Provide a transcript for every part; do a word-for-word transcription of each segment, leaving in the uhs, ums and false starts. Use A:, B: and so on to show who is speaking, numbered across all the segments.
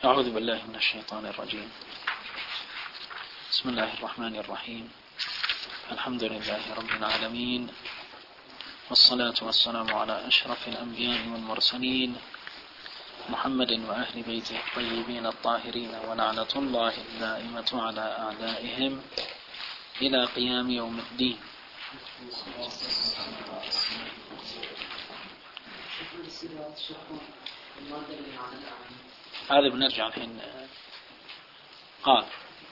A: أعوذ بالله من الشيطان الرجيم. بسم الله الرحمن الرحيم. الحمد لله رب العالمين، والصلاة والسلام على أشرف الأنبياء والمرسلين محمد وأهل بيته الطيبين الطاهرين، ولعنة الله الدائمة على أعدائهم إلى قيام يوم الدين. هذا بنرجع الحين. قال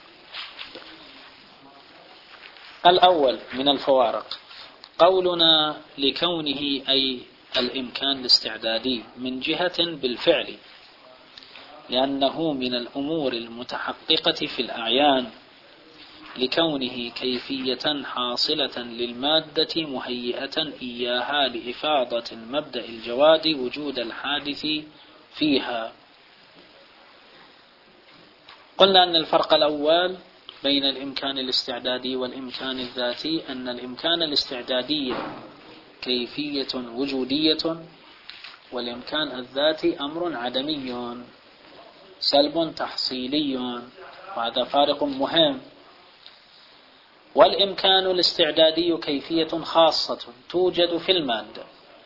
A: الأول من الفوارق قولنا لكونه أي الإمكان الاستعدادي من جهة بالفعل، لأنه من الأمور المتحققة في الأعيان، لكونه كيفية حاصلة للمادة مهيئة إياها لإفاضة المبدأ الجواد وجود الحادث فيها. قلنا أن الفرق الأول بين الإمكان الاستعدادي والإمكان الذاتي أن الإمكان الاستعدادي كيفية وجودية، والإمكان الذاتي أمر عدمي سلب تحصيلي، وهذا فارق مهم. والإمكان الاستعدادي كيفية خاصة توجد في المادة،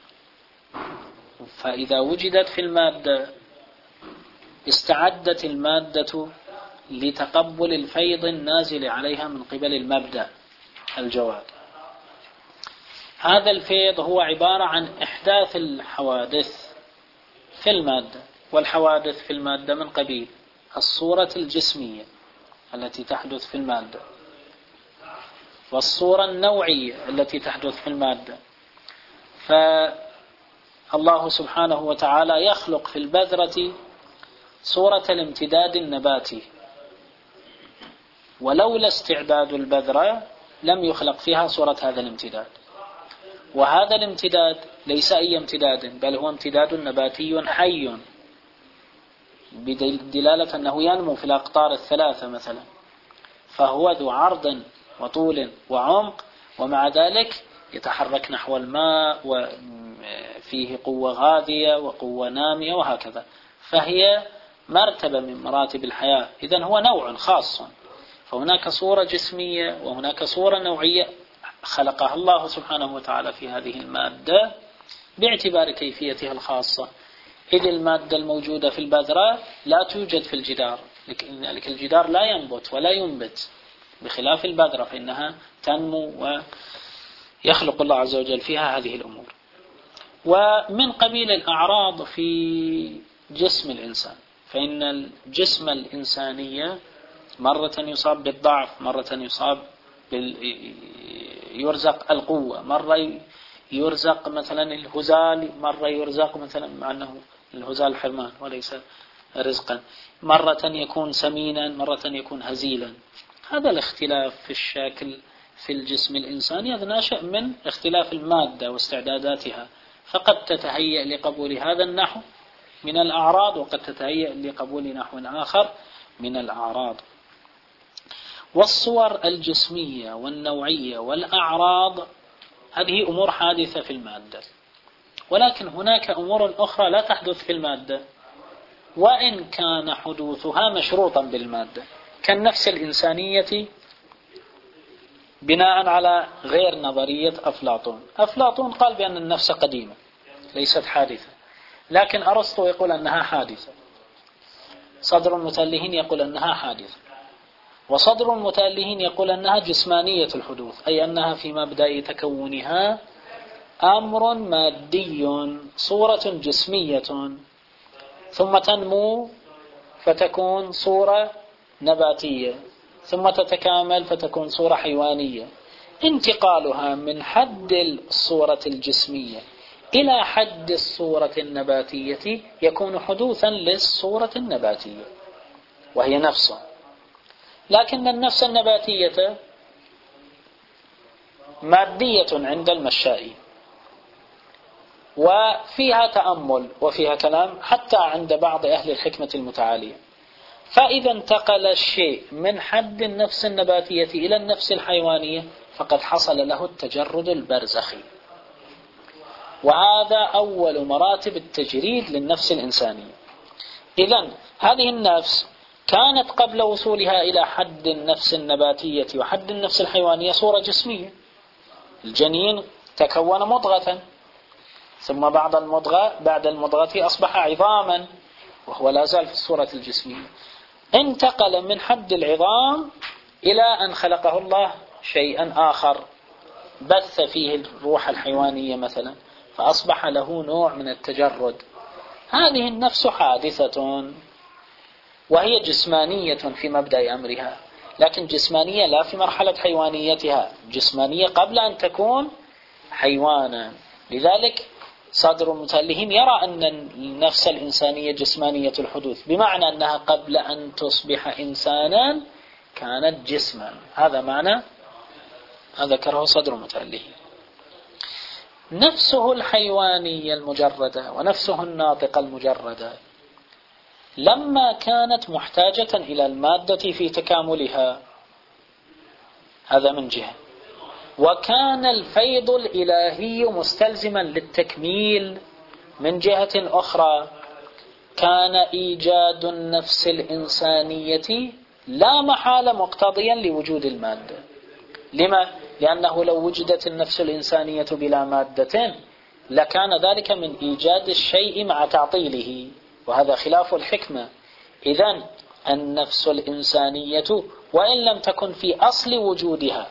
A: فإذا وجدت في المادة استعدت المادة لتقبل الفيض النازل عليها من قبل المبدأ الجواد. هذا الفيض هو عبارة عن إحداث الحوادث في المادة، والحوادث في المادة من قبيل الصورة الجسمية التي تحدث في المادة، والصورة النوعية التي تحدث في المادة. فالله سبحانه وتعالى يخلق في البذرة صورة الامتداد النباتي، ولولا استعداد البذرة لم يخلق فيها صورة هذا الامتداد. وهذا الامتداد ليس أي امتداد، بل هو امتداد نباتي حي، بدلالة أنه ينمو في الأقطار الثلاثة مثلا، فهو ذو عرض وطول وعمق، ومع ذلك يتحرك نحو الماء، وفيه قوة غاذية وقوة نامية وهكذا، فهي مرتبة من مراتب الحياة. إذن هو نوع خاص، فهناك صورة جسمية وهناك صورة نوعية خلقها الله سبحانه وتعالى في هذه المادة باعتبار كيفيتها الخاصة. إذ المادة الموجودة في البذرة لا توجد في الجدار، لذلك الجدار لا ينبت ولا ينبت، بخلاف البذرة فإنها تنمو ويخلق الله عز وجل فيها هذه الأمور. ومن قبيل الأعراض في جسم الإنسان، فإن الجسم الإنسانية مرة يصاب بالضعف، مرة يصاب بال... يرزق القوة، مرة يرزق مثلا الهزال، مرة يرزق مثلا مع أنه الهزال حرمان وليس رزقا، مرة يكون سمينا، مرة يكون هزيلا. هذا الاختلاف في الشكل في الجسم الإنساني هذا ناشئ من اختلاف المادة واستعداداتها، فقد تتهيأ لقبول هذا النحو من الأعراض، وقد تتهيأ لقبول نحو آخر من الأعراض. والصور الجسمية والنوعية والأعراض هذه أمور حادثة في المادة، ولكن هناك أمور أخرى لا تحدث في المادة وإن كان حدوثها مشروطا بالمادة، كالنفس الإنسانية بناء على غير نظرية أفلاطون. أفلاطون قال بأن النفس قديمة ليست حادثة، لكن أرسطو يقول أنها حادثة، صدر المتألهين يقول أنها حادثة، وصدر المتألهين يقول أنها جسمانية الحدوث، أي أنها في مبدأ تكونها أمر مادي، صورة جسمية، ثم تنمو فتكون صورة نباتية، ثم تتكامل فتكون صورة حيوانية. انتقالها من حد الصورة الجسمية إلى حد الصورة النباتية يكون حدوثا للصورة النباتية وهي نفسه، لكن النفس النباتية مادية عند المشائي، وفيها تأمل وفيها كلام حتى عند بعض أهل الحكمة المتعالية. فإذا انتقل الشيء من حد النفس النباتية إلى النفس الحيوانية فقد حصل له التجرد البرزخي، وهذا أول مراتب التجريد للنفس الإنسانية. إذن هذه النفس كانت قبل وصولها إلى حد النفس النباتية وحد النفس الحيوانية صورة جسمية. الجنين تكون مضغة، ثم بعد المضغة بعد المضغة أصبح عظاما، وهو لا زال في الصورة الجسمية. انتقل من حد العظام إلى أن خلقه الله شيئا آخر، بث فيه الروح الحيوانية مثلا، فأصبح له نوع من التجرد. هذه النفس حادثة وهي جسمانية في مبدأ أمرها، لكن جسمانية لا في مرحلة حيوانيتها، جسمانية قبل أن تكون حيوانا. لذلك صادر المتألهين يرى أن النفس الإنسانية جسمانية الحدوث، بمعنى أنها قبل أن تصبح إنسانا كانت جسما. هذا معنى هذا ذكره صدر المتألهين. نفسه الحيوانية المجردة ونفسه الناطقة المجردة لما كانت محتاجة إلى المادة في تكاملها، هذا من جهة، وكان الفيض الإلهي مستلزما للتكميل من جهة أخرى، كان إيجاد النفس الإنسانية لا محالة مقتضيا لوجود المادة. لما؟ لأنه لو وجدت النفس الإنسانية بلا مادة لكان ذلك من إيجاد الشيء مع تعطيله، وهذا خلاف الحكمة. إذن النفس الإنسانية وإن لم تكن في أصل وجودها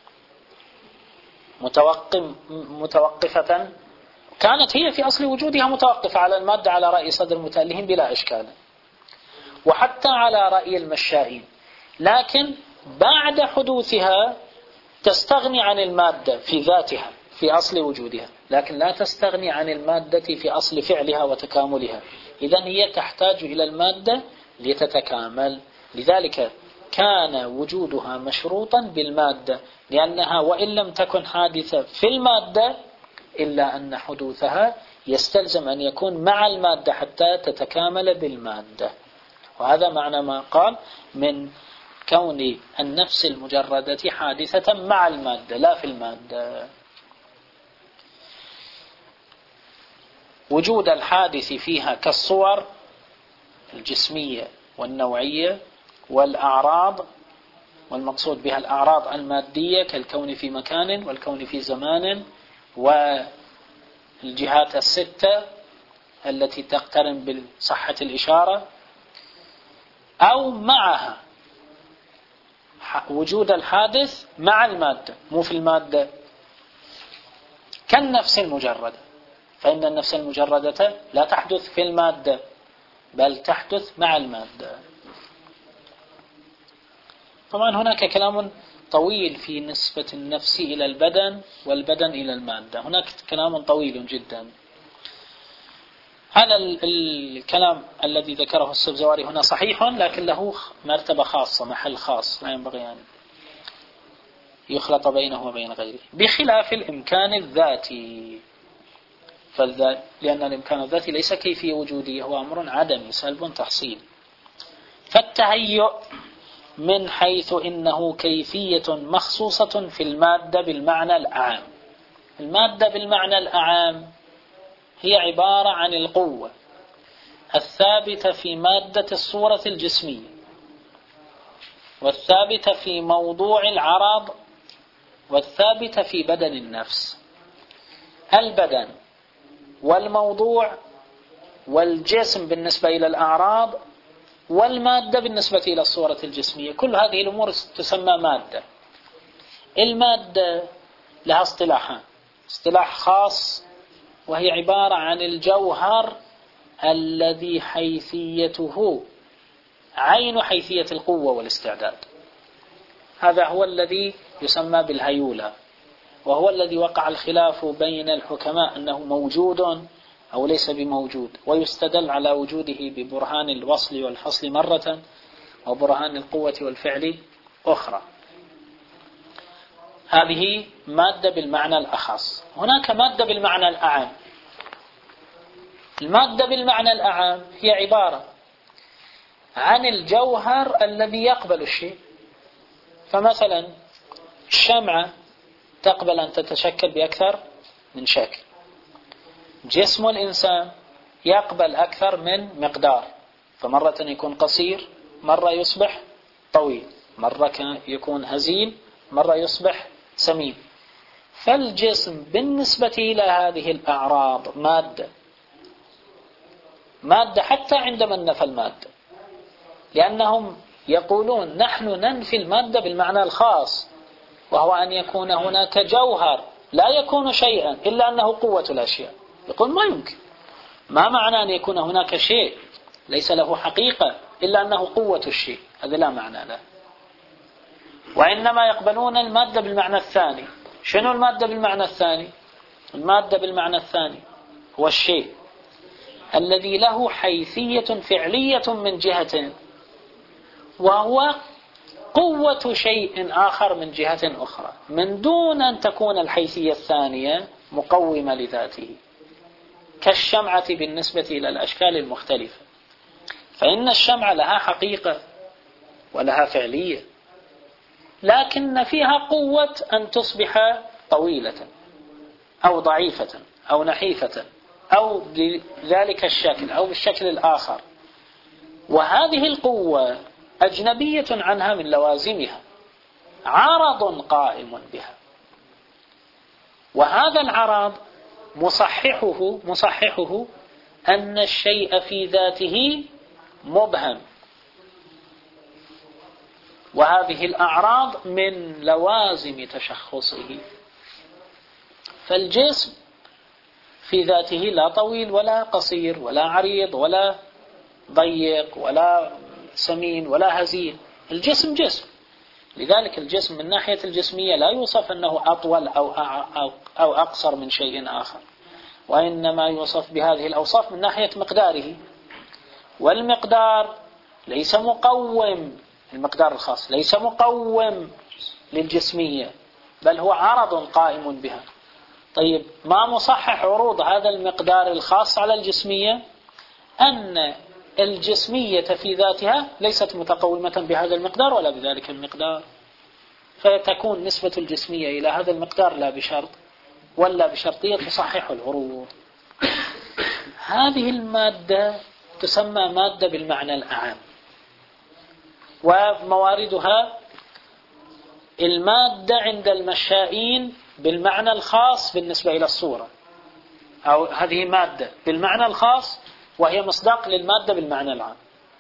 A: متوقفة، كانت هي في أصل وجودها متوقفة على المادة على رأي صدر المتألهين بلا إشكال، وحتى على رأي المشائين، لكن بعد حدوثها تستغني عن المادة في ذاتها في أصل وجودها، لكن لا تستغني عن المادة في أصل فعلها وتكاملها. إذن هي تحتاج إلى المادة لتتكامل. لذلك كان وجودها مشروطا بالمادة، لأنها وإن لم تكن حادثة في المادة إلا أن حدوثها يستلزم أن يكون مع المادة حتى تتكامل بالمادة. وهذا معنى ما قال من كون النفس المجردة حادثة مع المادة لا في المادة. وجود الحادث فيها كالصور الجسمية والنوعية والأعراض، والمقصود بها الأعراض المادية كالكون في مكان والكون في زمان، والجهات الستة التي تقترن بصحة الإشارة، أو معها وجود الحادث مع المادة مو في المادة كالنفس المجردة، فإن النفس المجردة لا تحدث في المادة بل تحدث مع المادة. طبعا هناك كلام طويل في نسبة النفس إلى البدن والبدن إلى المادة، هناك كلام طويل جدا. هذا الكلام الذي ذكره السبزواري هنا صحيح، لكن له مرتبة خاصة، محل خاص، لا ينبغي أن يخلط بينه وبين غيره، بخلاف الإمكان الذاتي. فالذات لأن الإمكان الذاتي ليس كيفية وجودية، هو أمر عدمي سلب تحصيل. فالتهيؤ من حيث إنه كيفية مخصوصة في المادة بالمعنى الأعام. المادة بالمعنى الأعام هي عبارة عن القوة الثابتة في مادة الصورة الجسمية، والثابتة في موضوع العرض، والثابتة في بدن النفس. البدن والموضوع والجسم بالنسبة إلى الأعراض، والمادة بالنسبة إلى الصورة الجسمية، كل هذه الأمور تسمى مادة. المادة لها اصطلاحان، اصطلاح خاص وهي عبارة عن الجوهر الذي حيثيته عين حيثية القوة والاستعداد، هذا هو الذي يسمى بالهيولة، وهو الذي وقع الخلاف بين الحكماء أنه موجود أو ليس بموجود، ويستدل على وجوده ببرهان الوصل والفصل مرة وبرهان القوة والفعل أخرى. هذه مادة بالمعنى الأخص. هناك مادة بالمعنى الأعام. المادة بالمعنى الأعام هي عبارة عن الجوهر الذي يقبل الشيء. فمثلا الشمعة تقبل أن تتشكل بأكثر من شكل، جسم الإنسان يقبل أكثر من مقدار، فمرة يكون قصير، مرة يصبح طويل، مرة يكون هزيل، مرة يصبح سمين. فالجسم بالنسبة إلى هذه الأعراض مادة مادة حتى عندما نفى المادة، لأنهم يقولون نحن ننفي المادة بالمعنى الخاص، وهو أن يكون هناك جوهر لا يكون شيئا إلا أنه قوة الأشياء. يقول ما يمكن، ما معنى أن يكون هناك شيء ليس له حقيقة إلا أنه قوة الشيء؟ هذا لا معنى له. وإنما يقبلون المادة بالمعنى الثاني. شنو المادة بالمعنى الثاني؟ المادة بالمعنى الثاني هو الشيء الذي له حيثية فعلية من جهة، وهو قوة شيء آخر من جهة أخرى، من دون أن تكون الحيثية الثانية مقومة لذاته، كالشمعة بالنسبة إلى الأشكال المختلفة. فإن الشمعة لها حقيقة ولها فعلية، لكن فيها قوة أن تصبح طويلة أو ضعيفة أو نحيفة أو بذلك الشكل أو بالشكل الآخر، وهذه القوة أجنبية عنها من لوازمها، عرض قائم بها. وهذا العرض مصححه مصححه أن الشيء في ذاته مبهم، وهذه الأعراض من لوازم تشخصه. فالجسم في ذاته لا طويل ولا قصير ولا عريض ولا ضيق ولا سمين ولا هزيل، الجسم جسم. لذلك الجسم من ناحية الجسمية لا يوصف أنه أطول أو أو أقصر من شيء آخر، وإنما يوصف بهذه الأوصاف من ناحية مقداره. والمقدار ليس مقوم، المقدار الخاص ليس مقوم للجسمية، بل هو عرض قائم بها. طيب، ما مصحح عروض هذا المقدار الخاص على الجسمية؟ أن الجسمية في ذاتها ليست متقومة بهذا المقدار ولا بذلك المقدار، فتكون نسبة الجسمية إلى هذا المقدار لا بشرط ولا بشرطية تصحح العروض. هذه المادة تسمى مادة بالمعنى الأعام، ومواردها المادة عند المشائين بالمعنى الخاص بالنسبة إلى الصورة، أو هذه مادة بالمعنى الخاص وهي مصداق للمادة بالمعنى العام.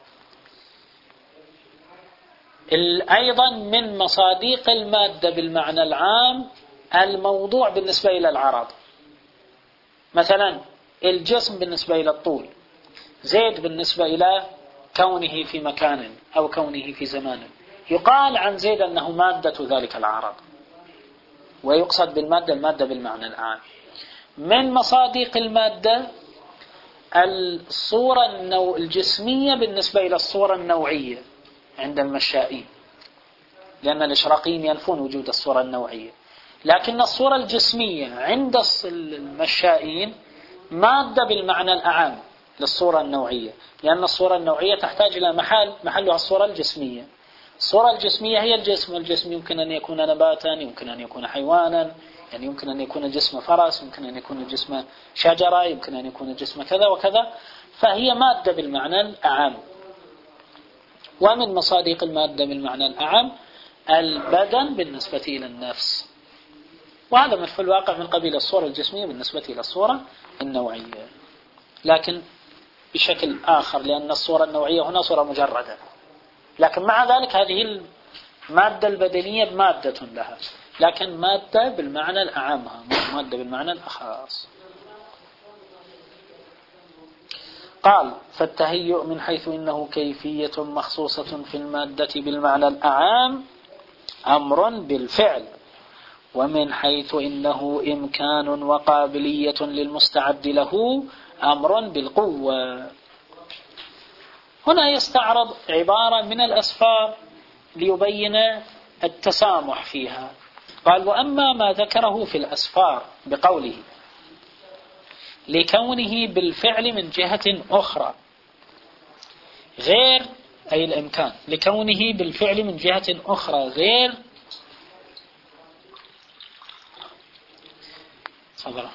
A: أيضا من مصاديق المادة بالمعنى العام الموضوع بالنسبة إلى العرض. مثلا الجسم بالنسبة إلى الطول، زيد بالنسبة إلى كونه في مكان أو كونه في زمان، يقال عن زيد أنه مادة ذلك العرض، ويقصد بالمادة المادة بالمعنى العام. من مصاديق المادة الصورة النوع الجسمية بالنسبة إلى الصورة النوعية عند المشائين، لأن الإشراقيين ينفون وجود الصورة النوعية، لكن الصورة الجسمية عند المشائين مادة بالمعنى الأعام للصورة النوعية، لأن الصورة النوعية تحتاج إلى محل محلها الصورة الجسمية. الصورة الجسمية هي الجسم، والجسم يمكن أن يكون نباتا، يمكن أن يكون حيوانا، يعني يمكن أن يكون جسم فرس، يمكن أن يكون جسم شجرة، يمكن أن يكون جسم كذا وكذا، فهي مادة بالمعنى الأعام. ومن مصادق المادة بالمعنى الأعام البدن بالنسبة إلى النفس، وهذا في الواقع من قبيل الصورة الجسمية بالنسبة إلى الصورة النوعية، لكن بشكل آخر، لأن الصورة النوعية هنا صورة مجردة، لكن مع ذلك هذه المادة البدنية مادة لها، لكن مادة بالمعنى الأعام، مادة بالمعنى الأخص. قال: فالتهيؤ من حيث إنه كيفية مخصوصة في المادة بالمعنى الأعام أمر بالفعل، ومن حيث إنه إمكان وقابلية للمستعد له أمر بالقوة. هنا يستعرض عبارة من الأسفار ليبين التسامح فيها. قال: وأما ما ذكره في الأسفار بقوله لكونه بالفعل من جهة أخرى غير، أي الإمكان، لكونه بالفعل من جهة أخرى غير صبرا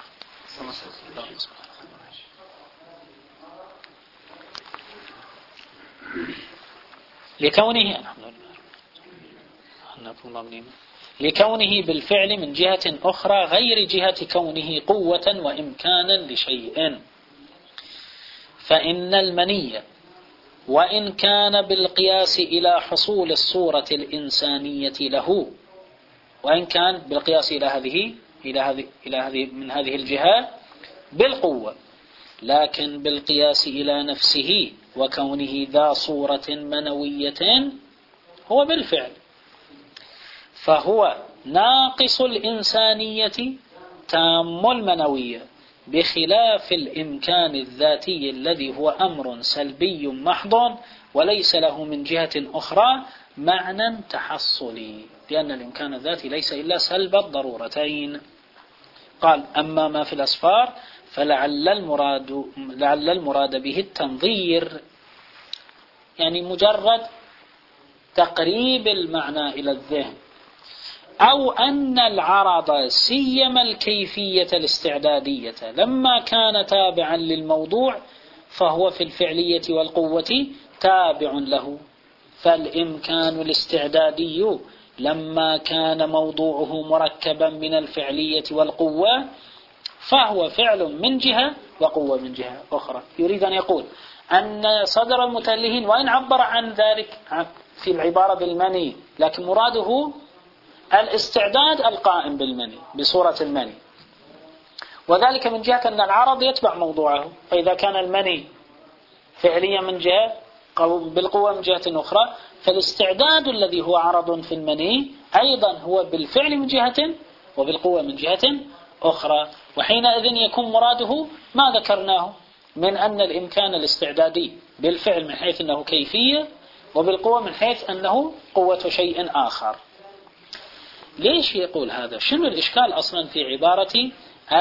A: لكونه لكونه بالفعل من جهة أخرى غير جهة كونه قوة وإمكانا لشيء. فإن المني وإن كان بالقياس إلى حصول الصورة الإنسانية له، وإن كان بالقياس إلى هذه إلى هذه إلى هذه من هذه الجهة بالقوة، لكن بالقياس إلى نفسه وكونه ذا صورة منوية هو بالفعل، فهو ناقص الإنسانية تام المنوية، بخلاف الإمكان الذاتي الذي هو أمر سلبي محض وليس له من جهة أخرى معنى تحصلي، لأن الإمكان الذاتي ليس إلا سلب الضرورتين. قال: أما ما في الأسفار فلعل المراد, لعل المراد به التنظير، يعني مجرد تقريب المعنى إلى الذهن، أو أن العرض سيما الكيفية الاستعدادية لما كان تابعا للموضوع فهو في الفعلية والقوة تابع له، فالإمكان الاستعدادي لما كان موضوعه مركبا من الفعلية والقوة فهو فعل من جهة وقوة من جهة أخرى. يريد أن يقول أن صدر المتألهين وإن عبر عن ذلك في العبارة بالمني، لكن مراده الاستعداد القائم بالمني بصورة المني، وذلك من جهة أن العرض يتبع موضوعه، فإذا كان المني فعليا من جهة بالقوة من جهة أخرى، فالاستعداد الذي هو عرض في المني أيضا هو بالفعل من جهة وبالقوة من جهة أخرى، وحينئذ يكون مراده ما ذكرناه من أن الإمكان الاستعدادي بالفعل من حيث أنه كيفية، وبالقوة من حيث أنه قوة شيء آخر. ليش يقول هذا؟ شنو الإشكال أصلا في عبارة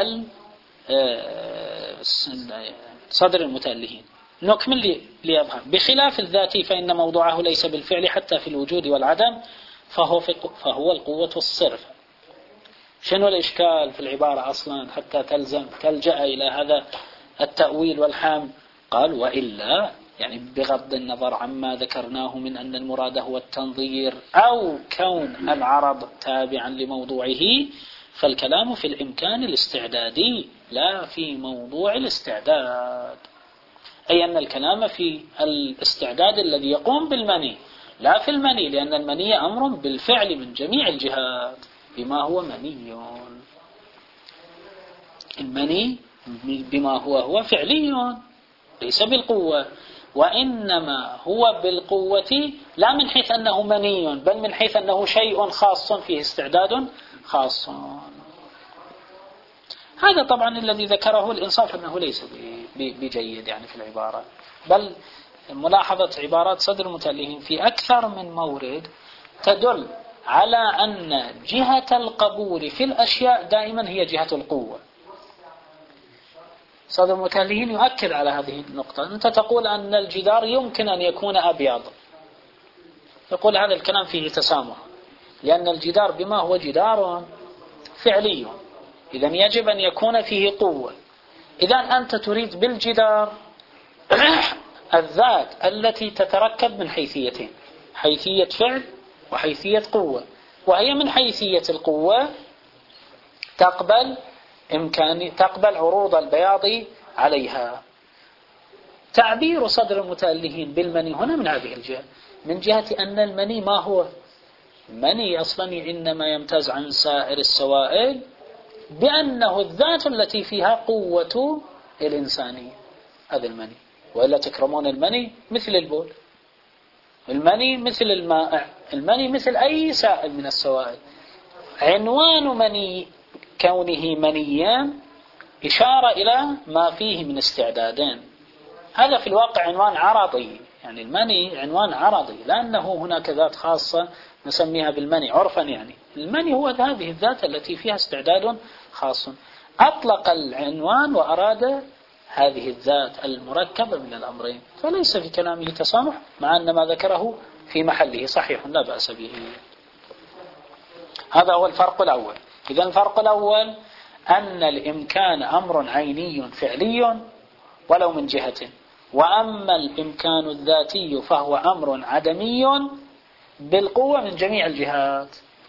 A: صدر المتألهين؟ نكمل ليظهر: بخلاف الذاتي فإن موضوعه ليس بالفعل حتى في الوجود والعدم، فهو, في فهو القوة الصرف. شنو الإشكال في العبارة أصلا حتى تلزم تلجأ إلى هذا التأويل والحمل؟ قال: وإلا يعني بغض النظر عما ذكرناه من أن المراد هو التنظير أو كون العرض تابعا لموضوعه، فالكلام في الإمكان الاستعدادي لا في موضوع الاستعداد، أي أن الكلام في الاستعداد الذي يقوم بالمني لا في المني، لأن المني أمر بالفعل من جميع الجهات بما هو مني. المني بما هو هو فعلي ليس بالقوة، وإنما هو بالقوة لا من حيث أنه مني، بل من حيث أنه شيء خاص فيه استعداد خاص. هذا طبعا الذي ذكره الإنصاف أنه ليس بجيد يعني في العبارة، بل ملاحظة عبارات صدر المتألهين في أكثر من مورد تدل على أن جهة القبول في الأشياء دائما هي جهة القوة. صدر المتألهين يؤكد على هذه النقطة. أنت تقول أن الجدار يمكن أن يكون أبيض، يقول هذا الكلام فيه تسامح، لأن الجدار بما هو جدار فعلي، إذا يجب أن يكون فيه قوة. إذا أنت تريد بالجدار الذات التي تتركب من حيثيتين، حيثية فعل وحيثية قوة، وهي من حيثية القوة تقبل إمكاني تقبل عروض البياض عليها. تعبير صدر المتألهين بالمني هنا من هذه الجهة، من جهة أن المني ما هو مني أصلا، إنما يمتاز عن سائر السوائل بأنه الذات التي فيها قوة الإنسانية، هذا المني. وإلا تكرمون المني مثل البول، المني مثل الماء، المني مثل أي سائل من السوائل. عنوان مني كونه منيا إشارة إلى ما فيه من استعدادين، هذا في الواقع عنوان عرضي، يعني المني عنوان عرضي، لأنه هناك ذات خاصة نسميها بالمني عرفا، يعني المني هو هذه الذات التي فيها استعداد خاص. أطلق العنوان وأراد هذه الذات المركبة من الأمرين، فليس في كلامه تسامح، مع أن ما ذكره في محله صحيح لا بأس به. هذا هو الفرق الأول. إذا الفرق الأول أن الإمكان أمر عيني فعلي ولو من جهة، وأما الإمكان الذاتي فهو أمر عدمي بالقوة من جميع الجهات.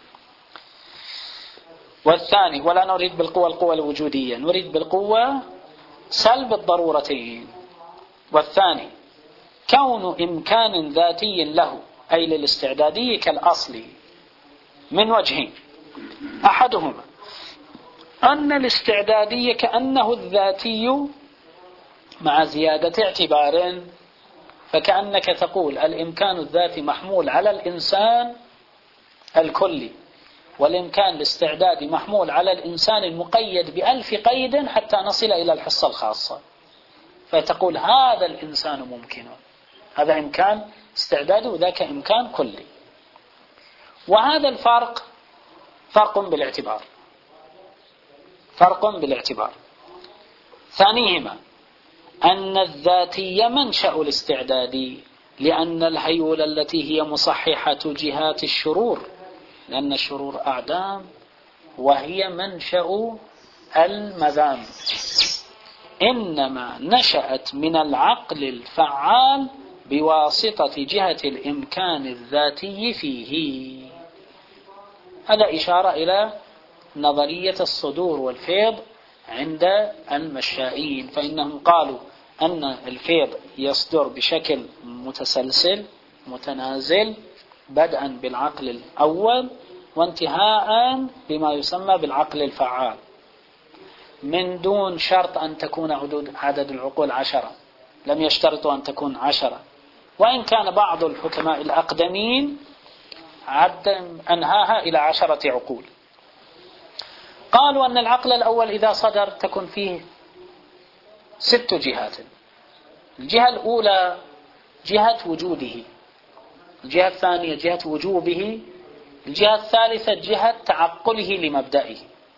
A: والثاني ولا نريد بالقوة القوة الوجودية، نريد بالقوة سلب الضرورتين. والثاني كون إمكان ذاتي له أي للاستعدادي كالأصل من وجهين: أحدهما أن الاستعدادي كأنه الذاتي مع زيادة اعتبار، فكأنك تقول الإمكان الذاتي محمول على الإنسان الكلي، والإمكان الاستعدادي محمول على الإنسان المقيد بألف قيد حتى نصل إلى الحصة الخاصة، فتقول هذا الإنسان ممكن، هذا إمكان استعدادي وذاك إمكان كلي. وهذا الفرق فرق بالاعتبار، فرق بالاعتبار. ثانيهما أن الذاتي منشأ الاستعداد، لأن الهيول التي هي مصححة جهات الشرور، لأن الشرور أعدام وهي منشأ المذام، إنما نشأت من العقل الفعال بواسطة جهة الإمكان الذاتي فيه. هذا إشارة إلى نظرية الصدور والفيض عند المشائين، فإنهم قالوا أن الفيض يصدر بشكل متسلسل متنازل بدءا بالعقل الأول وانتهاء بما يسمى بالعقل الفعال، من دون شرط أن تكون عدد العقول عشرة، لم يشترطوا أن تكون عشرة، وإن كان بعض الحكماء الأقدمين أنهاها إلى عشرة عقول. قالوا أن العقل الأول إذا صدر تكون فيه ست جهات: الجهة الأولى جهة وجوده، الجهة الثانية جهة وجوبه، الجهة الثالثة جهة تعقله لمبدئه.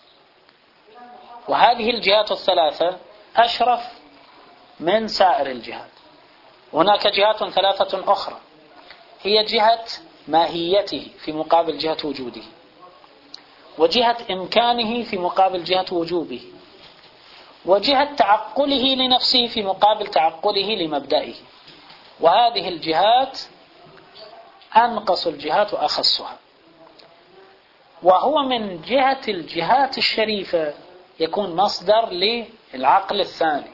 A: وهذه الجهات الثلاثة أشرف من سائر الجهات. هناك جهات ثلاثة أخرى هي جهة ماهيته في مقابل جهة وجوده، وجهة إمكانه في مقابل جهة وجوبه، وجهة تعقله لنفسه في مقابل تعقله لمبدئه. وهذه الجهات أنقص الجهات وأخصها. وهو من جهة الجهات الشريفة يكون مصدر للعقل الثاني،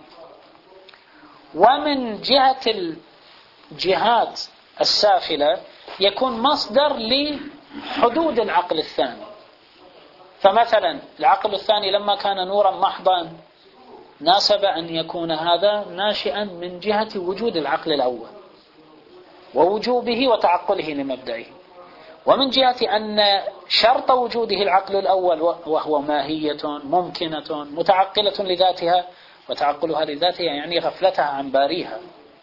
A: ومن جهة الجهات السافلة يكون مصدر لحدود العقل الثاني. فمثلا العقل الثاني لما كان نورا محضا ناسب أن يكون هذا ناشئا من جهة وجود العقل الأول ووجوبه وتعقله لمبدئه، ومن جهة أن شرط وجوده العقل الأول وهو ماهية ممكنة متعقلة لذاتها، وتعقلها لذاتها يعني غفلتها عن باريها،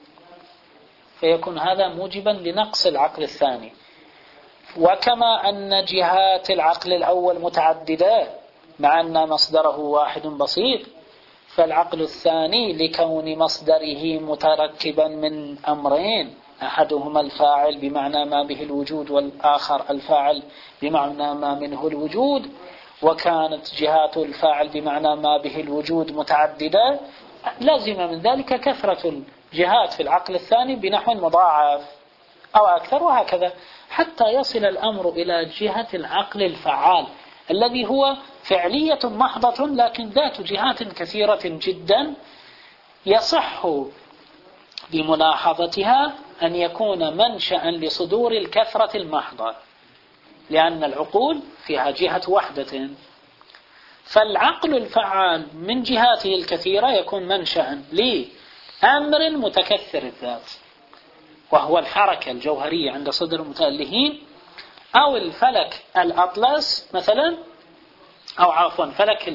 A: فيكون هذا موجبا لنقص العقل الثاني. وكما أن جهات العقل الأول متعددة مع أن مصدره واحد بسيط، فالعقل الثاني لكون مصدره متركبا من أمرين: أحدهما الفاعل بمعنى ما به الوجود، والآخر الفاعل بمعنى ما منه الوجود، وكانت جهات الفاعل بمعنى ما به الوجود متعددة، لازم من ذلك كثرة الجهات في العقل الثاني بنحو مضاعف أو أكثر، وهكذا حتى يصل الأمر إلى جهة العقل الفعال الذي هو فعلية محضة لكن ذات جهات كثيرة جدا، يصح بملاحظتها أن يكون منشأ لصدور الكثرة المحضة، لأن العقول فيها جهة وحدة. فالعقل الفعال من جهاته الكثيرة يكون منشأ لأمر متكثر الذات، وهو الحركة الجوهرية عند صدر المتألهين، أو الفلك الأطلس مثلا، أو عفوا فلك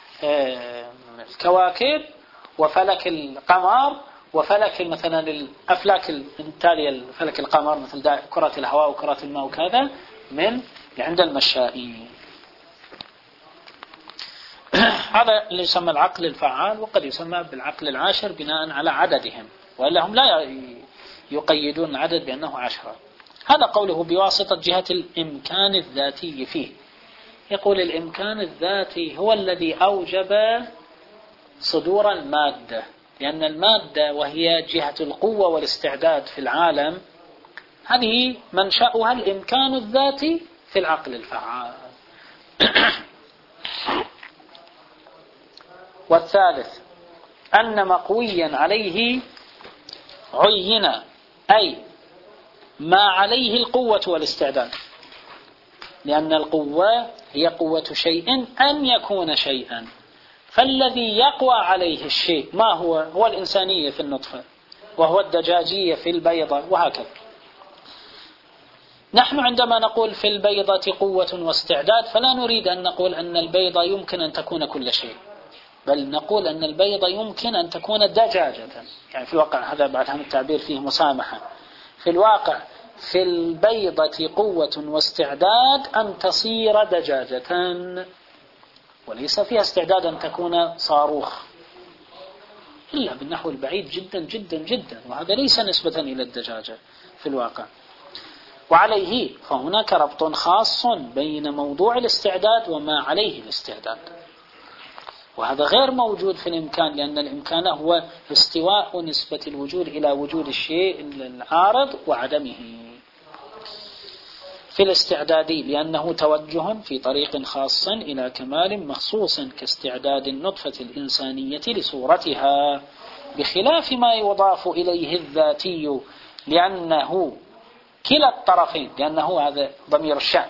A: الكواكب وفلك القمر وفلك مثلا الأفلاك التالية فلك القمر مثل كرة الهواء وكرة الماء وكذا من عند المشائين. هذا اللي يسمى العقل الفعال، وقد يسمى بالعقل العاشر بناء على عددهم، وإلا هم لا يقيدون العدد بأنه عشرة. هذا قوله بواسطة جهة الإمكان الذاتي فيه. يقول الإمكان الذاتي هو الذي أوجب صدور المادة، لأن المادة وهي جهة القوة والاستعداد في العالم هذه منشأها الإمكان الذاتي في العقل الفعال. والثالث أن مقويا عليه عين، أي ما عليه القوة والاستعداد، لأن القوة هي قوة شيء أن يكون شيئا، فالذي يقوى عليه الشيء ما هو؟ هو الإنسانية في النطفة، وهو الدجاجية في البيضة، وهكذا. نحن عندما نقول في البيضة قوة واستعداد فلا نريد أن نقول أن البيضة يمكن أن تكون كل شيء، بل نقول أن البيضة يمكن أن تكون دجاجة. يعني في الواقع هذا بعد هم التعبير فيه مسامحة. في الواقع في البيضة قوة واستعداد أن تصير دجاجة، وليس فيها استعداد أن تكون صاروخ إلا بالنحو البعيد جدا جدا جدا، وهذا ليس نسبة إلى الدجاجة في الواقع. وعليه فهناك ربط خاص بين موضوع الاستعداد وما عليه الاستعداد، وهذا غير موجود في الإمكان، لأن الإمكان هو استواء نسبة الوجود إلى وجود الشيء العارض وعدمه. في الاستعداد لأنه توجه في طريق خاص إلى كمال مخصوص كاستعداد النطفة الإنسانية لصورتها، بخلاف ما يضاف إليه الذاتي، لأنه كلا الطرفين، لأنه هذا ضمير الشأن،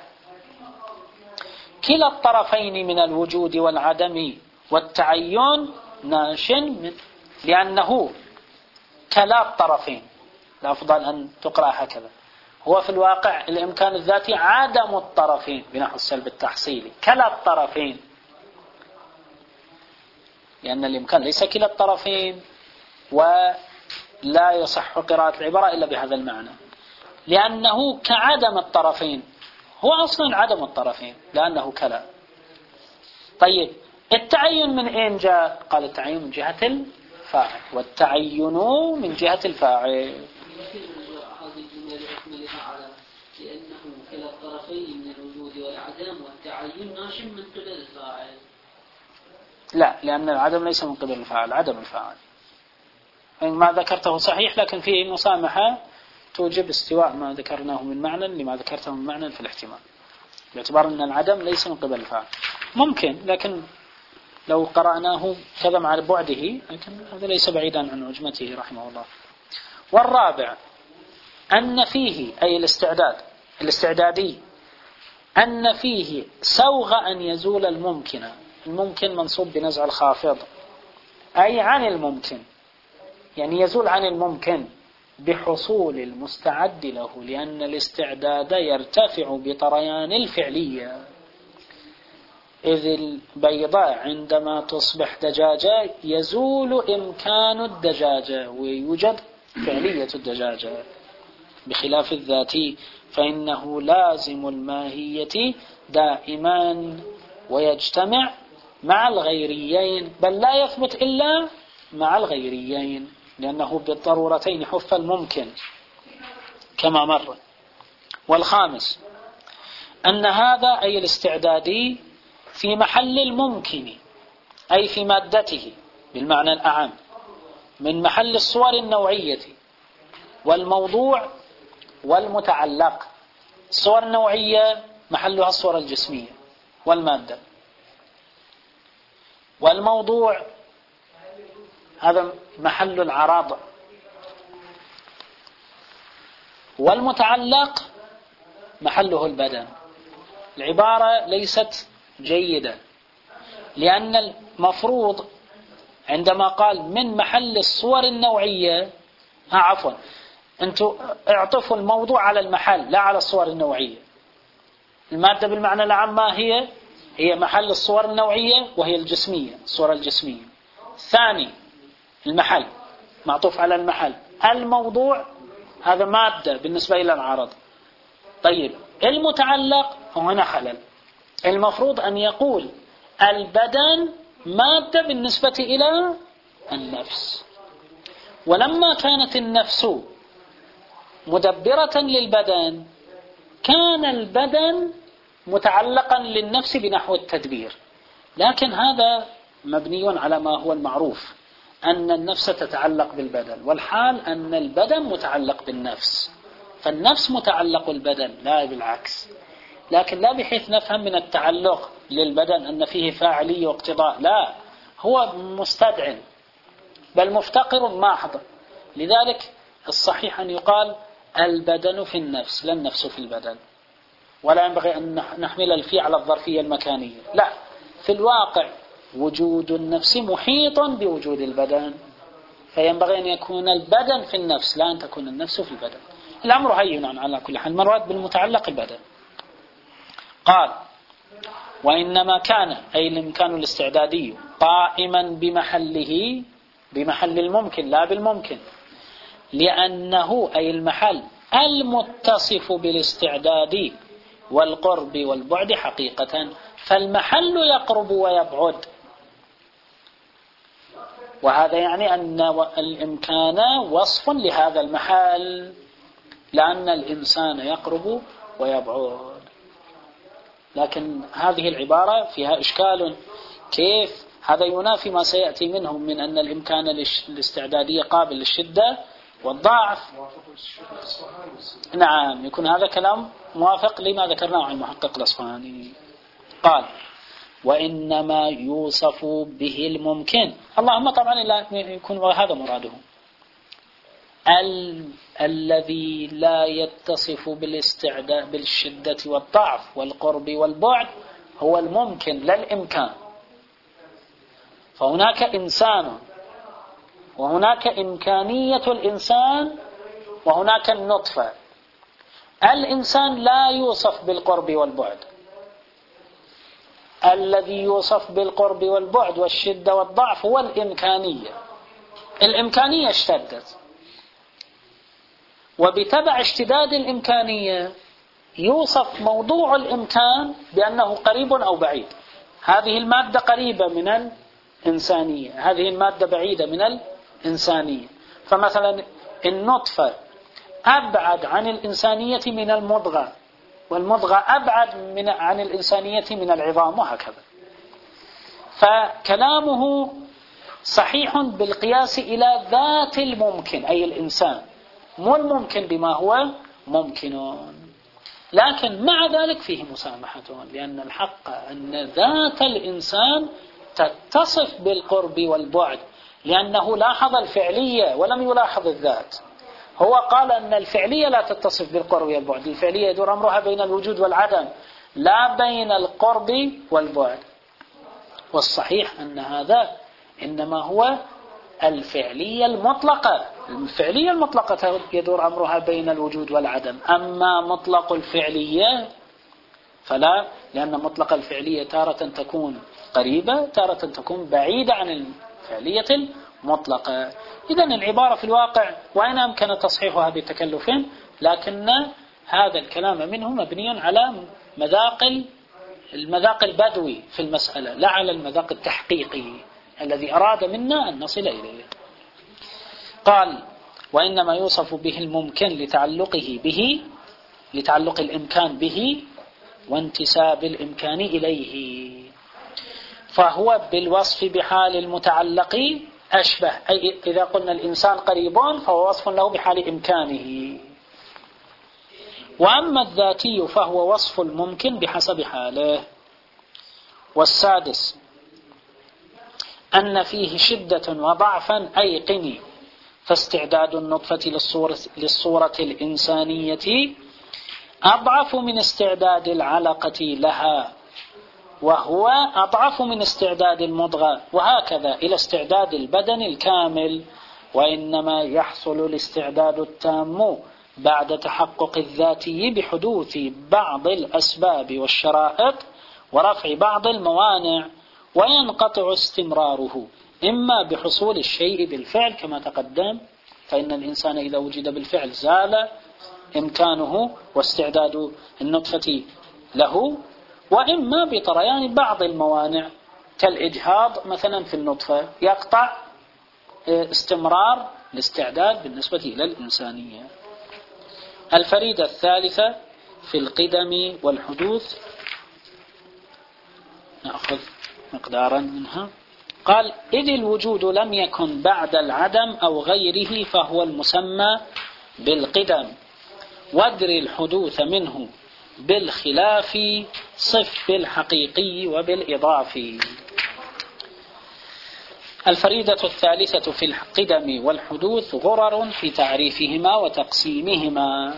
A: كلا الطرفين من الوجود والعدم والتعين ناش من، لأنه كلا الطرفين، الأفضل أن تقرأ هكذا. هو في الواقع الإمكان الذاتي عدم الطرفين بنحو السلب التحصيلي، كلا الطرفين، لأن الإمكان ليس كلا الطرفين، ولا يصح قراءة العبارة إلا بهذا المعنى، لأنه كعدم الطرفين، هو أصلا عدم الطرفين لأنه كلا. طيب التعين من أين جاء؟ قال التعين من جهة الفاعل، والتعين من جهة الفاعل،
B: لأنه كلا الطرفين من الوجود والعدم، والتعين ناشئ من قبل الفاعل.
A: لا، لأن العدم ليس من قبل الفاعل، عدم الفاعل. ما ذكرته صحيح، لكن فيه مسامحة توجب استواء ما ذكرناه من معنى لما ذكرته من معنى في الاحتمال، باعتبار أن العدم ليس من قبل الفاعل. ممكن، لكن لو قرأناه كذا مع بعده، لكن هذا ليس بعيدا عن عجمته رحمه الله. والرابع أن فيه، أي الاستعداد الاستعدادي، أن فيه سوغ أن يزول الممكن. الممكن منصوب بنزع الخافض، أي عن الممكن، يعني يزول عن الممكن بحصول المستعد له، لأن الاستعداد يرتفع بطريان الفعلية، إذ البيضاء عندما تصبح دجاجة يزول إمكان الدجاجة ويوجد فعلية الدجاجة، بخلاف الذاتي فإنه لازم الماهية دائما ويجتمع مع الغيريين، بل لا يثبت إلا مع الغيريين، لأنه بالضرورتين حف الممكن كما مر. والخامس أن هذا أي الاستعدادي في محل الممكن، أي في مادته بالمعنى الأعم، من محل الصور النوعية والموضوع والمتعلق. الصور النوعية محلها الصور الجسمية والمادة، والموضوع هذا محل العراض، والمتعلق محله البدن. العبارة ليست جيدة، لأن المفروض عندما قال من محل الصور النوعية، ها عفوا أنتوا اعطفوا الموضوع على المحل لا على الصور النوعية. المادة بالمعنى العام ما هي؟ هي محل الصور النوعية وهي الجسمية، الصورة الجسمية. ثاني المحل معطوف على المحل. الموضوع هذا مادة بالنسبة إلى العرض. طيب المتعلق هنا خلل، المفروض أن يقول البدن مادة بالنسبة إلى النفس، ولما كانت النفس مدبرة للبدن كان البدن متعلقا للنفس بنحو التدبير. لكن هذا مبني على ما هو المعروف، أن النفس تتعلق بالبدن، والحال أن البدن متعلق بالنفس، فالنفس متعلق بالبدن لا بالعكس. لكن لا بحيث نفهم من التعلق للبدن أن فيه فاعلية واقتضاء، لا، هو مستدع بل مفتقر محض. لذلك الصحيح أن يقال البدن في النفس لا النفس في البدن، ولا ينبغي أن نحمل الفي على الظرفية المكانية، لا، في الواقع وجود النفس محيط بوجود البدن، فينبغي أن يكون البدن في النفس لا أن تكون النفس في البدن. الأمر هين على كل حال، مراد بالمتعلق البدن. قال وإنما كان أي الإمكان الاستعدادي قائما بمحله، بمحل الممكن لا بالممكن، لأنه أي المحل المتصف بالاستعداد والقرب والبعد حقيقة، فالمحل يقرب ويبعد، وهذا يعني أن الإمكان وصف لهذا المحل، لأن الإنسان يقرب ويبعد. لكن هذه العبارة فيها إشكال، كيف هذا ينافي ما سيأتي منهم من أن الإمكان الاستعدادي قابل للشدة والضعف. نعم، يكون هذا كلام موافق لما ذكرناه عن المحقق الأصفهاني. قال وإنما يوصف به الممكن، اللهم طبعا لا يكون هذا مراده، ال... الذي لا يتصف بالاستعداد بالشدة والضعف والقرب والبعد هو الممكن لا الإمكان. فهناك إنسان وهناك إمكانية الإنسان وهناك النطفة. الإنسان لا يوصف بالقرب والبعد، الذي يوصف بالقرب والبعد والشدة والضعف هو الإمكانية. الإمكانية اشتدت، وبتبع اشتداد الإمكانية يوصف موضوع الإمكان بأنه قريب أو بعيد. هذه المادة قريبة من الإنسانية، هذه المادة بعيدة من الإنسانية. فمثلا النطفة أبعد عن الإنسانية من المضغة، والمضغة أبعد من عن الإنسانية من العظام، وهكذا. فكلامه صحيح بالقياس إلى ذات الممكن أي الإنسان، مو الممكن بما هو ممكن، لكن مع ذلك فيه مسامحة، لأن الحق أن ذات الإنسان تتصف بالقرب والبعد، لأنه لاحظ الفعلية ولم يلاحظ الذات. هو قال أن الفعلية لا تتصف بالقرب والبعد، الفعلية يدور أمرها بين الوجود والعدم لا بين القرب والبعد. والصحيح أن هذا إنما هو الفعلية المطلقة، الفعلية المطلقة يدور أمرها بين الوجود والعدم. أما مطلق الفعلية فلا، لأن مطلق الفعلية تارة تكون قريبة تارة تكون بعيدة عن الفعلية المطلقة. إذن العبارة في الواقع وإن أمكن تصحيحها بتكلف، لكن هذا الكلام منه مبني على مذاق المذاق البدوي في المسألة لا على المذاق التحقيقي الذي أراد منا أن نصل إليه. قال وإنما يوصف به الممكن لتعلقه به، لتعلق الإمكان به وانتساب الإمكان إليه، فهو بالوصف بحال المتعلق أشبه. أي إذا قلنا الإنسان قريب فهو وصف له بحال إمكانه. وأما الذاتي فهو وصف الممكن بحسب حاله. والسادس أن فيه شدة وضعفا أيقني، فاستعداد النطفة للصورة, للصورة الإنسانية أضعف من استعداد العلقة لها، وهو أضعف من استعداد المضغة، وهكذا إلى استعداد البدن الكامل. وإنما يحصل الاستعداد التام بعد تحقق الذاتي بحدوث بعض الأسباب والشرائط ورفع بعض الموانع، وينقطع استمراره إما بحصول الشيء بالفعل كما تقدم، فإن الإنسان إذا وجد بالفعل زال إمكانه واستعداد النطفة له، وإما بطريان بعض الموانع كالإجهاض مثلا في النطفة يقطع استمرار الاستعداد بالنسبة إلى الإنسانية. الفريدة الثالثة في القدم والحدوث، نأخذ مقدارا منها. قال إذ الوجود لم يكن بعد العدم أو غيره فهو المسمى بالقدم، وادر الحدوث منه بالخلاف، صف بالحقيقي وبالإضافي. الفريدة الثالثة في القدم والحدوث غرر في تعريفهما وتقسيمهما.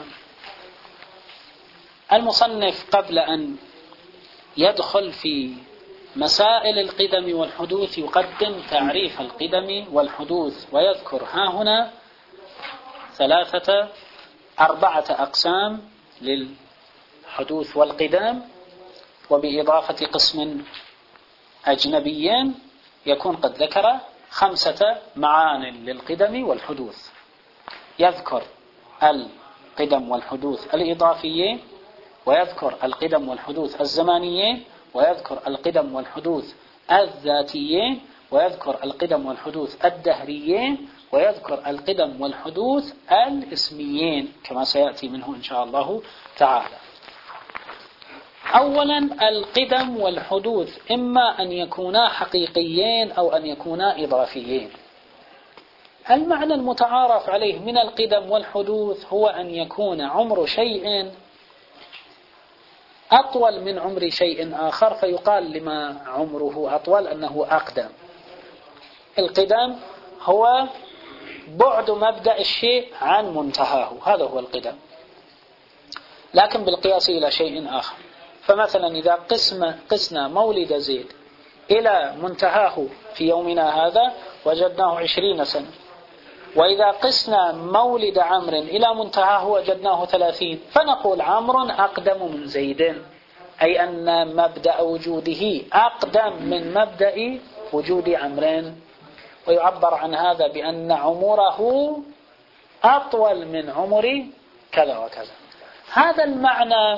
A: المصنف قبل أن يدخل في مسائل القدم والحدوث يقدم تعريف القدم والحدوث، ويذكر ها هنا ثلاثة أربعة أقسام للحدوث والقدم، وبإضافة قسم أجنبيين يكون قد ذكر خمسة معان للقدم والحدوث. يذكر القدم والحدوث الإضافيين، ويذكر القدم والحدوث الزمانيين، ويذكر القدم والحدوث الذاتيين، ويذكر القدم والحدوث الدهريين، ويذكر القدم والحدوث الاسميين كما سيأتي منه إن شاء الله تعالى. أولا القدم والحدوث إما أن يكونا حقيقيين أو أن يكونا إضافيين. المعنى المتعارف عليه من القدم والحدوث هو أن يكون عمر شيء أطول من عمر شيء آخر، فيقال لما عمره أطول أنه أقدم. القدم هو بعد مبدأ الشيء عن منتهاه، هذا هو القدم، لكن بالقياس إلى شيء آخر. فمثلا إذا قسم قسنا مولد زيد إلى منتهاه في يومنا هذا وجدناه عشرين سنة، وإذا قسنا مولد عمرو إلى منتهاه وجدناه ثلاثين، فنقول عمرو أقدم من زيد، أي أن مبدأ وجوده أقدم من مبدأ وجود عمرو. ويعبر عن هذا بأن عمره أطول من عمر كذا وكذا. هذا المعنى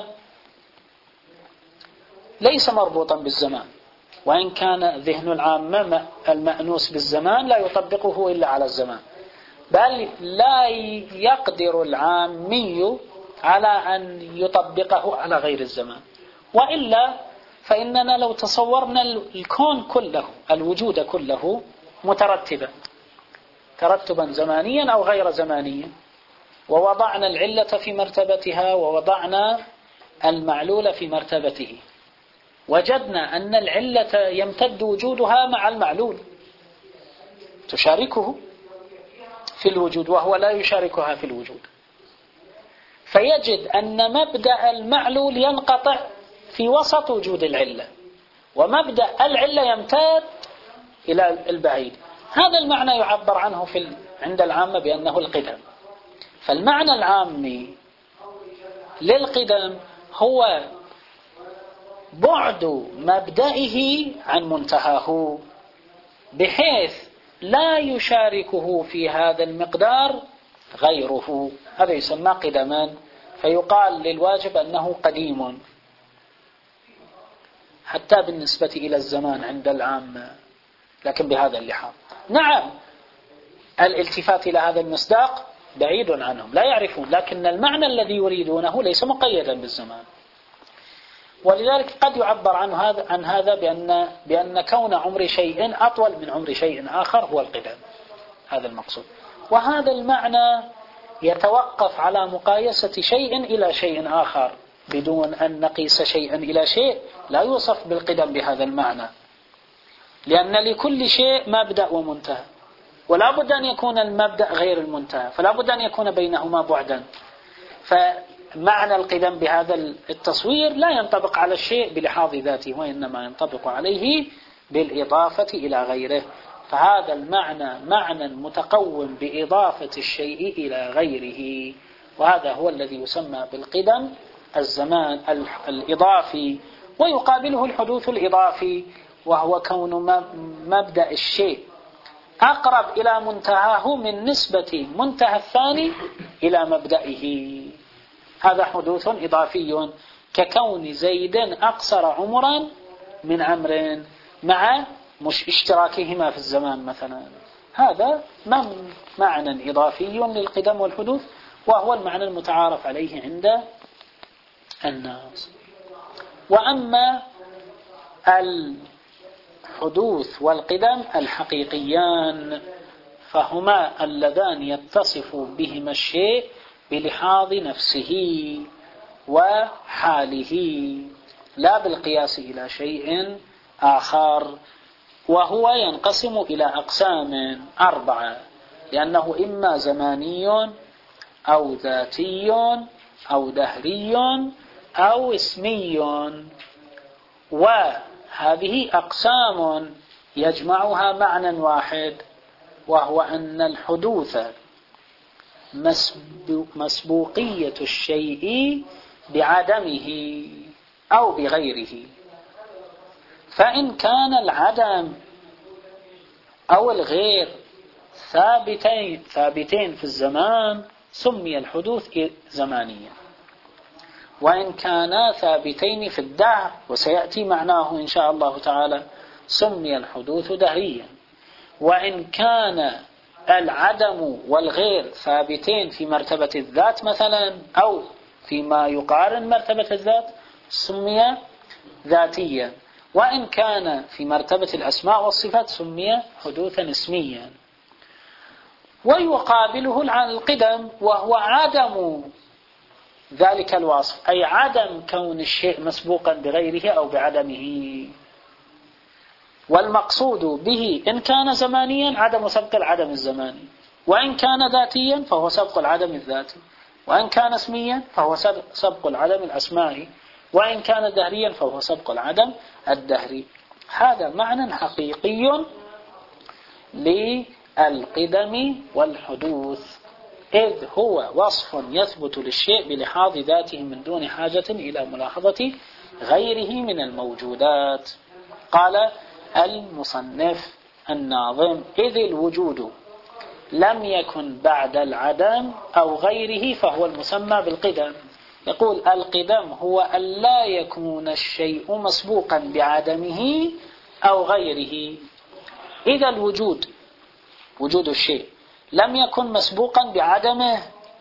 A: ليس مربوطا بالزمان، وإن كان ذهن العامة المأنوس بالزمان لا يطبقه إلا على الزمان، بل لا يقدر العامي على أن يطبقه على غير الزمان. وإلا فإننا لو تصورنا الكون كله، الوجود كله مترتبا ترتبا زمانيا أو غير زمانيا، ووضعنا العلة في مرتبتها ووضعنا المعلول في مرتبته، وجدنا أن العلة يمتد وجودها مع المعلول، تشاركه في الوجود وهو لا يشاركها في الوجود، فيجد أن مبدأ المعلول ينقطع في وسط وجود العلة، ومبدأ العلة يمتد إلى البعيد. هذا المعنى يعبر عنه في عند العامة بأنه القدم. فالمعنى العامي للقدم هو بعد مبدئه عن منتهاه، بحيث لا يشاركه في هذا المقدار غيره، هذا يسمى قدما. فيقال للواجب أنه قديم حتى بالنسبة إلى الزمان عند العامة، لكن بهذا اللحاظ. نعم الالتفات إلى هذا المصداق بعيد عنهم، لا يعرفون، لكن المعنى الذي يريدونه ليس مقيدا بالزمان. ولذلك قد يعبر عن هذا عن هذا بأن بأن كون عمر شيء أطول من عمر شيء آخر هو القدم، هذا المقصود. وهذا المعنى يتوقف على مقايسة شيء إلى شيء آخر، بدون أن نقيس شيئا إلى شيء لا يوصف بالقدم بهذا المعنى، لأن لكل شيء مبدأ ومنتهى، ولا بد أن يكون المبدأ غير المنتهى، فلا بد أن يكون بينهما بعدا. فمعنى القدم بهذا التصوير لا ينطبق على الشيء بلحاظ ذاته، وإنما ينطبق عليه بالإضافة إلى غيره. فهذا المعنى معنى متقوم بإضافة الشيء إلى غيره، وهذا هو الذي يسمى بالقدم الزمان الإضافي. ويقابله الحدوث الإضافي، وهو كون مبدأ الشيء أقرب إلى منتهاه من نسبة منتهى الثاني إلى مبدئه، هذا حدوث إضافي، ككون زيد أقصر عمرا من عمرو مع مش اشتراكهما في الزمان مثلا. هذا معنى إضافي للقدم والحدوث، وهو المعنى المتعارف عليه عند الناس. وأما الحدوث والقدم الحقيقيان، فهما اللذان يتصف بهما الشيء بلحاظ نفسه وحاله لا بالقياس إلى شيء آخر. وهو ينقسم إلى أقسام أربعة، لأنه إما زماني أو ذاتي أو دهري أو اسمي. وهذه أقسام يجمعها معنى واحد، وهو أن الحدوث مسبوقية الشيء بعدمه أو بغيره. فإن كان العدم أو الغير ثابتين ثابتين في الزمان سمي الحدوث زمانيا، وإن كانا ثابتين في الدهر وسيأتي معناه إن شاء الله تعالى سمي الحدوث دهريا. وإن كان العدم والغير ثابتين في مرتبة الذات مثلا أو فيما يقارن مرتبة الذات سمي ذاتيا. وإن كان في مرتبة الأسماء والصفات سمي حدوثا اسميا. ويقابله القدم وهو عدم ذلك الوصف، أي عدم كون الشيء مسبوقا بغيره أو بعدمه. والمقصود به إن كان زمانيا عدم سبق العدم الزماني، وإن كان ذاتيا فهو سبق العدم الذاتي، وإن كان اسميا فهو سبق العدم الأسمائي، وإن كان دهريا فهو سبق العدم الدهري. هذا معنى حقيقي للقدم والحدوث، إذ هو وصف يثبت للشيء بلحاظ ذاته من دون حاجة إلى ملاحظة غيره من الموجودات. قال المصنف الناظم: إذ الوجود لم يكن بعد العدم أو غيره فهو المسمى بالقدم. يقول القدم هو أن لا يكون الشيء مسبوقا بعدمه أو غيره. إذا الوجود وجود الشيء لم يكن مسبوقا بعدمه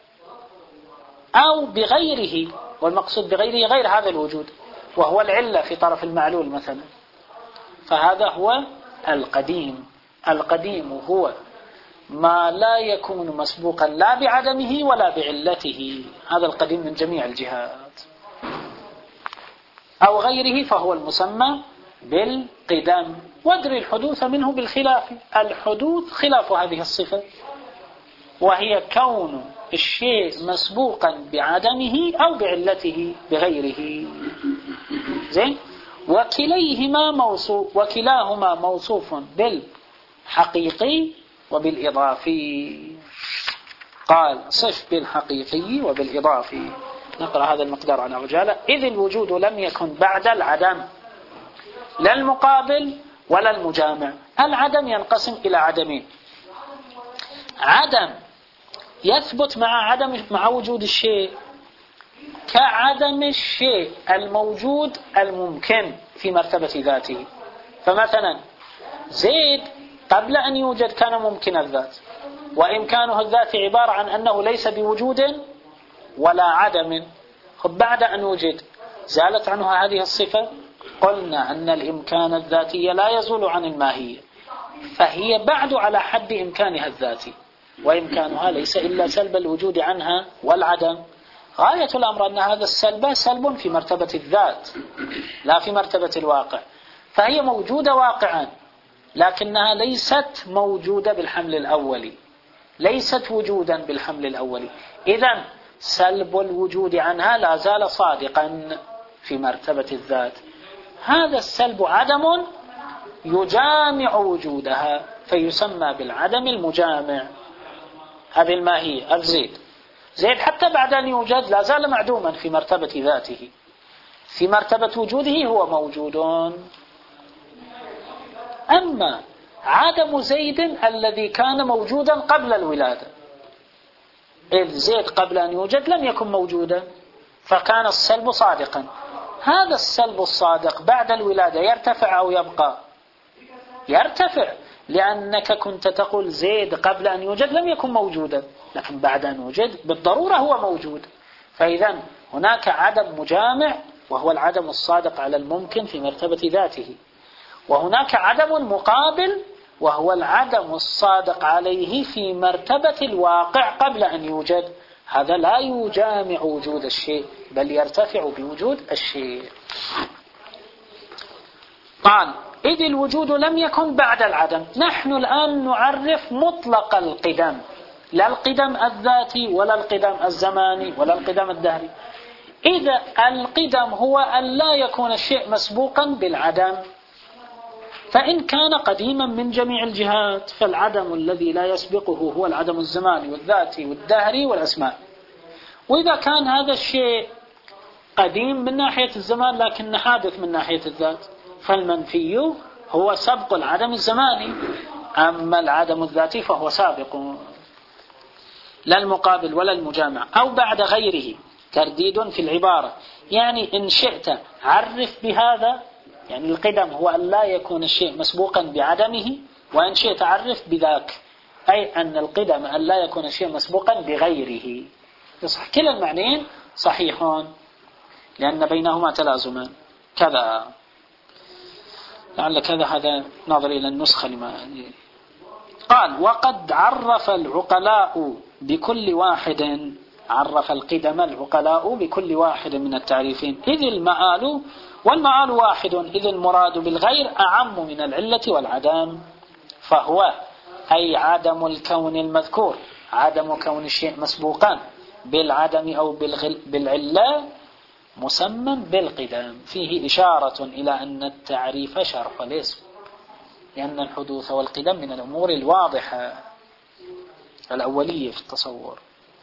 A: أو بغيره، والمقصود بغيره غير هذا الوجود وهو العلة في طرف المعلول مثلا، فهذا هو القديم. القديم هو ما لا يكون مسبوقا لا بعدمه ولا بعلته، هذا القديم من جميع الجهات، أو غيره فهو المسمى بالقدم. وادري الحدوث منه بالخلاف، الحدوث خلاف هذه الصفة، وهي كون الشيء مسبوقا بعدمه أو بعلته بغيره. زين. وكليهما موصوف وكلاهما موصوف بالحقيقي وبالإضافي. قال صف بالحقيقي وبالإضافي. نقرأ هذا المقدار عن عجالة. إذ الوجود لم يكن بعد العدم، لا المقابل ولا المجامع. العدم ينقسم إلى عدمين: عدم يثبت مع عدم مع وجود الشيء، كعدم الشيء الموجود الممكن في مرتبة ذاته. فمثلا زيد قبل أن يوجد كان ممكن الذات، وإمكانه الذات عبارة عن أنه ليس بوجود ولا عدم. بعد أن وجد زالت عنه هذه الصفة. قلنا أن الإمكان الذاتي لا يزول عن الماهية، فهي بعد على حد إمكانها الذاتي، وإمكانها ليس إلا سلب الوجود عنها والعدم. غاية الأمر أن هذا السلب سلب في مرتبة الذات لا في مرتبة الواقع، فهي موجودة واقعا لكنها ليست موجودة بالحمل الأولي، ليست وجودا بالحمل الأولي. إذن سلب الوجود عنها لا زال صادقا في مرتبة الذات. هذا السلب عدم يجامع وجودها فيسمى بالعدم المجامع. هذه الماهية الزيد. زيد حتى بعد أن يوجد لا زال معدوما في مرتبة ذاته، في مرتبة وجوده هو موجود. أما عدم زيد الذي كان موجودا قبل الولادة، إذ زيد قبل أن يوجد لم يكن موجودا فكان السلب صادقا. هذا السلب الصادق بعد الولادة يرتفع أو يبقى؟ يرتفع، لأنك كنت تقول زيد قبل أن يوجد لم يكن موجودا، لكن بعد أن يوجد بالضرورة هو موجود. فإذا هناك عدم مجامع وهو العدم الصادق على الممكن في مرتبة ذاته، وهناك عدم مقابل وهو العدم الصادق عليه في مرتبة الواقع قبل أن يوجد. هذا لا يجامع وجود الشيء بل يرتفع بوجود الشيء. قال إذ الوجود لم يكن بعد العدم. نحن الآن نعرف مطلق القدم، لا القدم الذاتي ولا القدم الزماني ولا القدم الدهري. إذا القدم هو أن لا يكون الشيء مسبوقا بالعدم، فإن كان قديما من جميع الجهات فالعدم الذي لا يسبقه هو العدم الزماني والذاتي والدهري والأسماء. وإذا كان هذا الشيء قديم من ناحية الزمان لكن حادث من ناحية الذات، فالمنفي هو سبق العدم الزماني، أما العدم الذاتي فهو سابق، لا المقابل ولا المجامع. أو بعد غيره، ترديد في العبارة، يعني إن شئت عرف بهذا، يعني القدم هو أن لا يكون الشيء مسبوقا بعدمه، وإن شئت عرف بذاك، أي أن القدم أن لا يكون الشيء مسبوقا بغيره. يصح كلا المعنيين صحيحون لأن بينهما تلازما. كذا لعل كذا هذا نظر إلى النسخة لما قال. وقد عرف العقلاء بكل واحد، عرف القدم العقلاء بكل واحد من التعريفين، إذ المآل والمآل واحد، إذ المراد بالغير أعم من العلة والعدم. فهو أي عدم الكون المذكور، عدم كون الشيء مسبوقا بالعدم أو بالعلة، مسمى بالقدم. فيه إشارة إلى أن التعريف شرح الاسم، لأن الحدوث والقدم من الأمور الواضحة الأولية في التصور.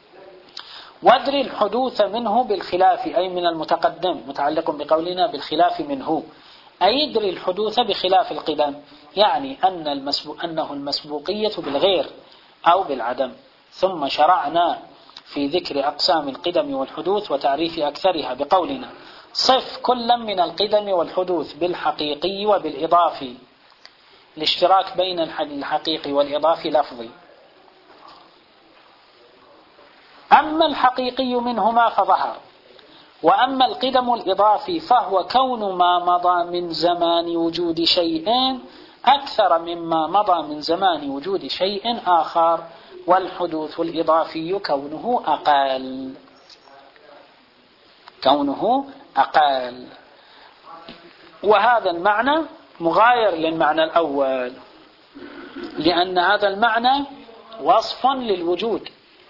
A: وادري الحدوث منه بالخلاف، أي من المتقدم، متعلق بقولنا بالخلاف منه، أي ادري الحدوث بخلاف القدم، يعني أن المسبوق أنه المسبوقية بالغير أو بالعدم. ثم شرعنا في ذكر أقسام القدم والحدوث وتعريف أكثرها بقولنا صف كل من القدم والحدوث بالحقيقي وبالإضافي. الاشتراك بين الحقيقي والإضافي لفظي. أما الحقيقي منهما فظهر، وأما القدم الإضافي فهو كون ما مضى من زمان وجود شيء أكثر مما مضى من زمان وجود شيء آخر، والحدوث الإضافي كونه أقل، كونه أقل. وهذا المعنى مغاير للمعنى الأول، لأن هذا المعنى وصف للوجود.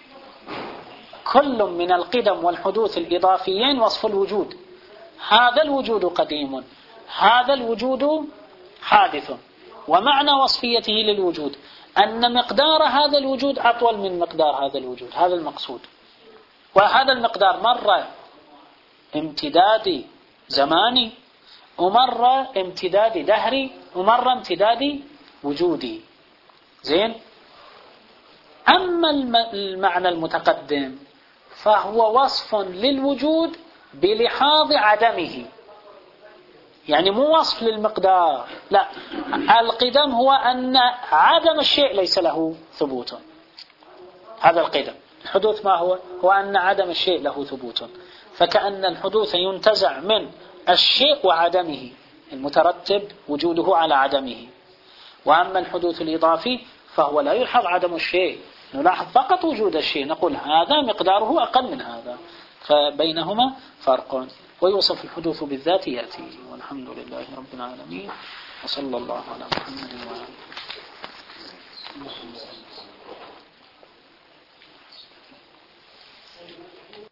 A: كل من القدم والحدوث الإضافيين وصف الوجود. هذا الوجود قديم، هذا الوجود حادث. ومعنى وصفيته للوجود أن مقدار هذا الوجود أطول من مقدار هذا الوجود، هذا المقصود. وهذا المقدار مرة امتداد زماني، ومرة امتداد دهري، ومرة امتداد وجودي. زين. أما المعنى المتقدم فهو وصف للوجود بلحاظ عدمه، يعني مو وصف للمقدار، لا، القدم هو أن عدم الشيء ليس له ثبوت، هذا القدم. الحدوث ما هو؟ هو أن عدم الشيء له ثبوت، فكأن الحدوث ينتزع من الشيء وعدمه، المترتب وجوده على عدمه. وأما الحدوث الإضافي فهو لا يلحظ عدم الشيء، نلاحظ فقط وجود الشيء، نقول هذا مقداره أقل من هذا، فبينهما فرق. ويوصف الحدوث بالذات يأتي. والحمد لله رب العالمين، وصلى الله على محمد وعلى آله.